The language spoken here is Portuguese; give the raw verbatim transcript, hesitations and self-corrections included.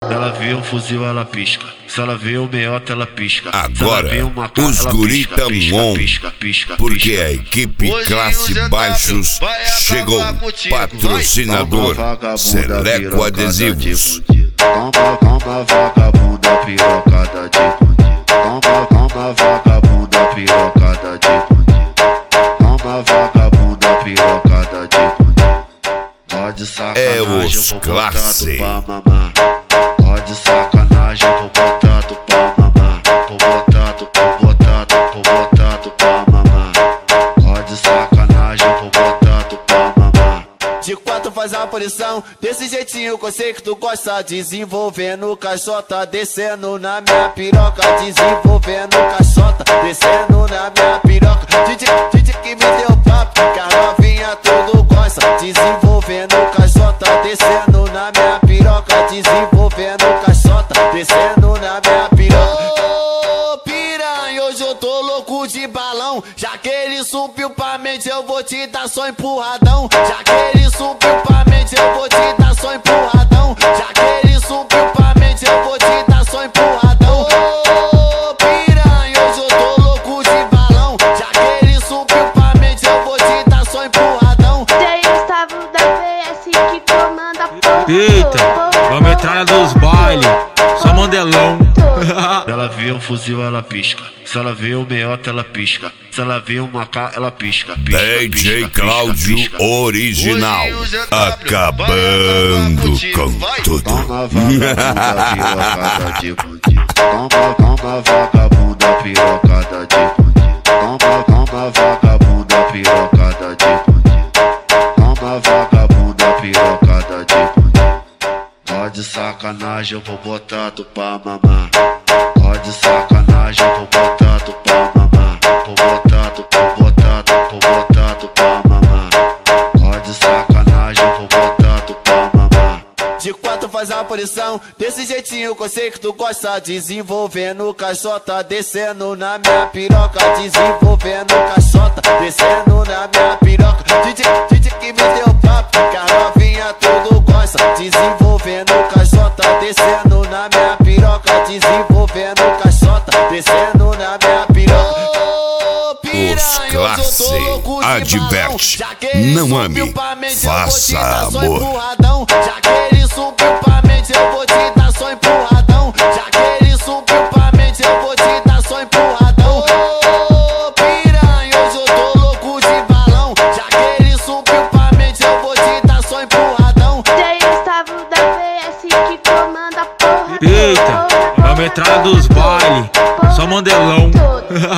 Ela vê um fuzil, ela pisca. Se ela vê um meiota, ela pisca. Agora, macaco, os guri tão on, porque a equipe Classe Baixos chegou. Patrocinador Seleco Adesivos. Toma, toma, vagabunda pirocada de fudido. Toma, toma, vagabunda pirocada de fudido. Toma, vagabunda pirocada de fudido. Pode sacanagem, é os vou classe. botar tu pra mamar. Pode sacanagem, vou botar tu pra mamar. Vou botar tu, vou botar tu, vou botar tu pra mamar. Pode sacanagem, vou botar tu pra mamar. De quatro faz a posição, desse jeitinho que eu sei que tu gosta. Desenvolvendo caixota, descendo na minha piroca. Desenvolvendo caixota, descendo na minha piroca. Didi, Didi que me deu papo, que a novinha tudo gosta. Desenvolvendo caixota, descendo na minha piroca. Desenvolvendo caixota, descendo na minha piroca. Ô piranha, hoje eu tô louco de balão. Já que ele subiu pra mente, eu vou te dar só empurradão. Já que ele subiu pra mente, eu vou te dar só empurradão. Já que ele subiu pra mente, eu vou te dar só empurradão. Ô piranha, hoje eu tô louco de balão. Já que ele subiu pra mente, eu vou te dar só empurradão. Tem Gustavo da P S que comanda a porra. Eita, vamos entrar dos bailes, só mandelão. Ela vê um fuzil, ela pisca. Se ela vê um meiota, ela pisca. Se ela vê um macaco, ela pisca. pisca D J pisca, Cláudio pisca, pisca. Original, acabando com tudo. Toma, vagabunda pirocada de fudido. Toma, toma, vagabunda pirocada de fudido. Toma, toma, vagabunda pirocada de fudido. Toma, vagabunda pirocada de fudido. Pode sacanagem, eu vou botar tu pra mamar. Pode sacanagem, eu vou botar tu pra mamar. Vou botar tu, vou botar tu, vou botar tu pra mamar. Pode sacanagem, eu vou botar tu pra mamar. De quatro faz a posição, desse jeitinho que eu sei que tu gosta. Desenvolvendo caixota, descendo na minha piroca. Desenvolvendo caixota, descendo na minha piroca. Didi, Didi que me deu papo, que a novinha tudo gosta. Desenvolvendo caixota, descendo na minha piroca. Desenvolvendo caixota, descendo na minha piroca. Os classe adverte, não ame, faça amor. Já que ele subiu pra mente, eu vou te dar só empurradão. Já que ele subiu pra mente, eu vou te dar só empurradão. Ô piranha, hoje eu tô louco de balão. Já que ele subiu pra mente, eu vou te dar só empurradão. Tem Gustavo da P S que comanda a porra. Eita, vamos entrar dos bailes, só mandelão.